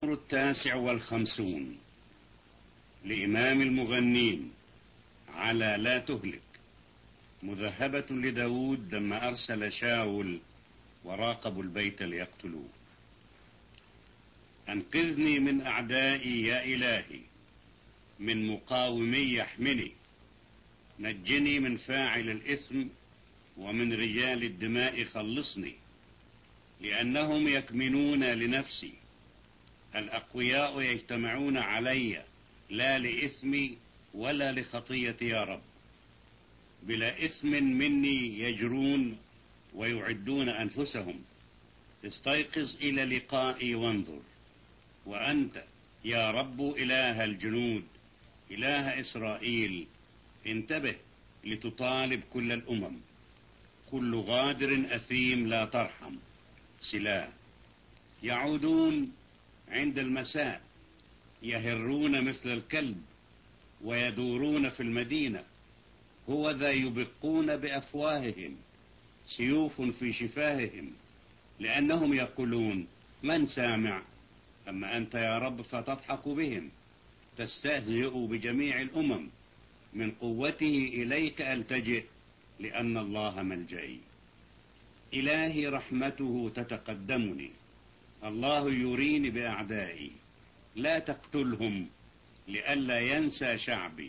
19 لإمام المغنين على لا تهلك، مذهبة لداود لما أرسل شاول وراقبوا البيت ليقتلوه. أنقذني من أعدائي يا إلهي، من مقاومي يحمني. نجني من فاعل الإثم ومن رجال الدماء خلصني، لأنهم يكمنون لنفسي. الأقوياء يجتمعون علي، لا لإثمي ولا لخطيتي يا رب. بلا إثم مني يجرون ويعدون أنفسهم. استيقظ إلى لقائي وانظر، وأنت يا رب إله الجنود، إله إسرائيل، انتبه لتطالب كل الأمم. كل غادر أثيم لا ترحم. سلا. يعودون عند المساء، يهرون مثل الكلب ويدورون في المدينة. هو ذا يبقون بأفواههم، سيوف في شفاههم، لأنهم يقولون من سامع؟ أما أنت يا رب فتضحك بهم. تستهزئ بجميع الأمم. من قوته إليك ألتجئ، لأن الله ملجئي. إلهي رحمته تتقدمني، الله يريني بأعدائي. لا تقتلهم لئلا ينسى شعبي.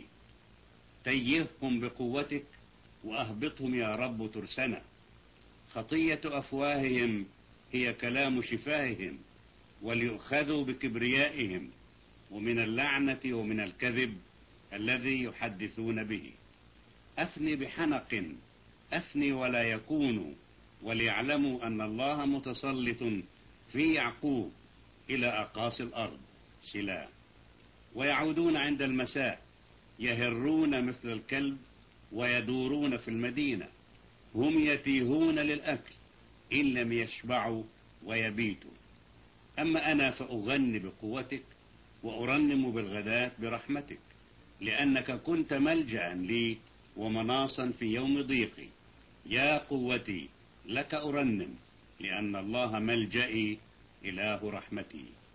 تيههم بقوتك وأهبطهم يا رب ترسنا. خطية أفواههم هي كلام شفاههم، وليؤخذوا بكبريائهم، ومن اللعنة ومن الكذب الذي يحدثون به. أفني بحنق، أفني ولا يكونوا، وليعلموا أن الله متسلط في يعقوب إلى أقاصي الأرض. سلا. ويعودون عند المساء، يهرون مثل الكلب ويدورون في المدينة. هم يتيهون للأكل إن لم يشبعوا ويبيتوا. أما أنا فأغني بقوتك، وأرنم بالغداة برحمتك، لأنك كنت ملجأ لي ومناصا في يوم ضيقي. يا قوتي لك أرنم، لأن الله ملجئي، إله رحمتي.